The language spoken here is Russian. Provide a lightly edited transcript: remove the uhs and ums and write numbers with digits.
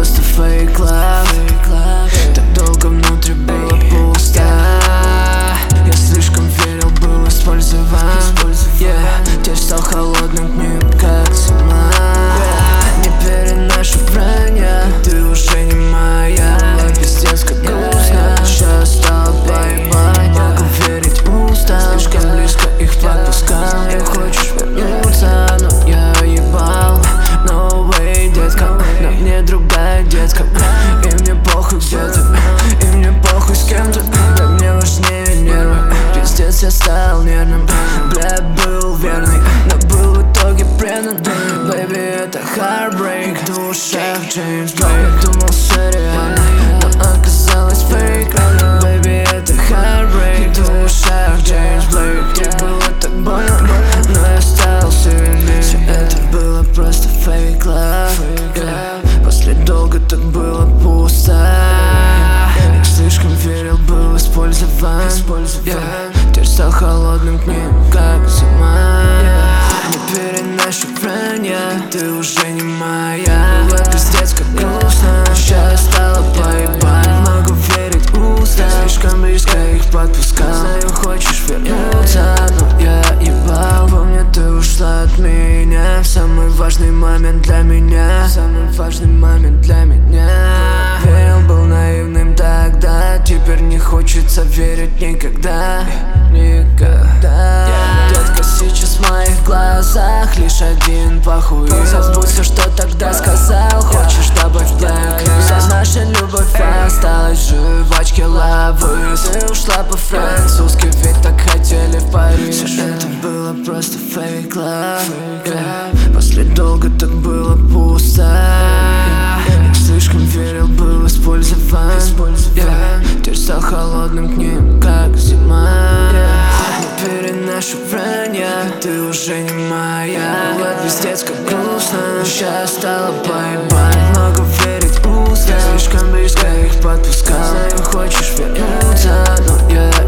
просто fake love. Так долго внутри было пусто. Я слишком верил, был использован. Теперь стал холодным к ним, как зима. Не переношу вранья, ты уже не моя. Была пиздец как грустно, сейчас стало поебать. Могу верить устам, слишком близко их подпускал. Не хочешь вернуться, но я ебал. No way, детка, на мне другая детка. И мне похуй где ты, и мне похуй с кем ты. Для мне важнее нервы, пиздец я стал нервным. Бля, был верный, но был в итоге предан. Baby, это heartbreak, в душах Джеймс Блейк. Думал все реально, но оказалось фейк. Baby, это heartbreak, в душах Джеймс Блейк. Тебе было так больно, но я стал сильнее. Все это было просто fake love. После долго так было пусто. Я слишком верил, был использован. Теперь стал холодным к ним, как зима. Не переношу вранья, ты уже не моя. Было пиздец как грустно, сейчас стало поебать. Могу верить устам, слишком близко их подпускал. Знаю, хочешь вернуться, но я ебал. Помню, ты ушла от меня в самый важный момент для меня. Самый важный момент для меня. Верил, был наивным тогда, теперь не хочется верить никогда. Никогда. Детка, сейчас в моих глазах лишь один похуй. Забудь все, что тогда сказал, хочешь добавь black. Вся наша любовь осталась в жвачке лавы. Ты ушла по-французски, ведь так хотели в Париж. Все это было просто fake love. После долго так было пусто. Я слишком верил, был использован. Теперь стал холодным к ним, как зима. Не переношу вранья, ты уже не моя. Было пиздец как грустно, сейчас стало поебать. Могу верить устам, слишком близко их подпускал. Знаю, хочешь вернуться, но я